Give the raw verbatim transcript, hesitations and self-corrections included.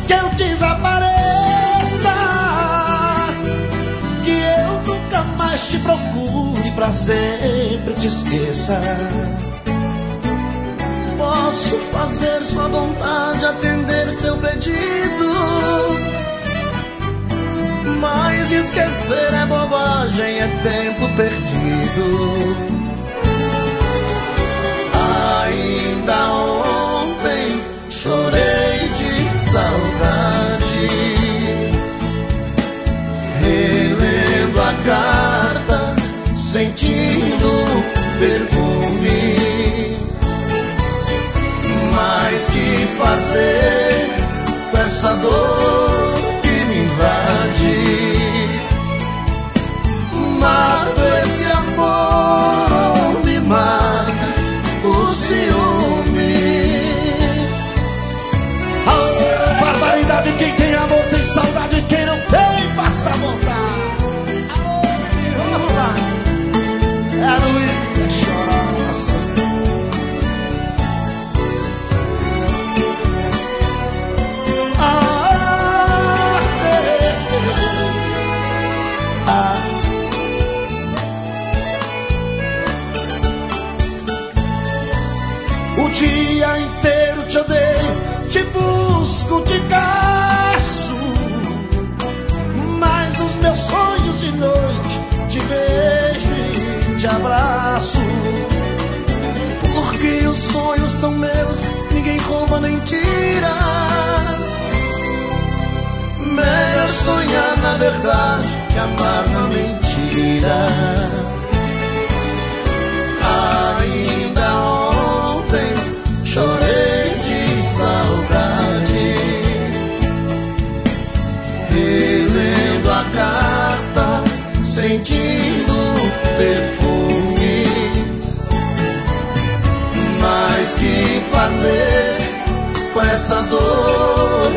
que eu desapareça, que eu nunca mais te procure, pra sempre te esqueça. Posso fazer sua vontade, atender seu pedido, mas esquecer é bobagem, é tempo perdido. Ainda ontem chorei de saudade, relendo a carta, sentindo perfume. Mas que fazer com essa dor que me invade? Mata esse amor ou me mata o ciúme? Oh, barbaridade, quem tem amor tem saudade, quem não tem passa a vontade. Oh, vamos lá. É a Luísa chorando, nossa senhora. O dia inteiro te odeio, te busco, te caço, mas os meus sonhos de noite te beijo e te abraço. Porque os sonhos são meus, ninguém rouba nem tira. Melhor sonhar na verdade que amar na mentira. Ainda ontem chorei de saudade, relendo a carta, sentindo perfume. Mas que fazer com essa dor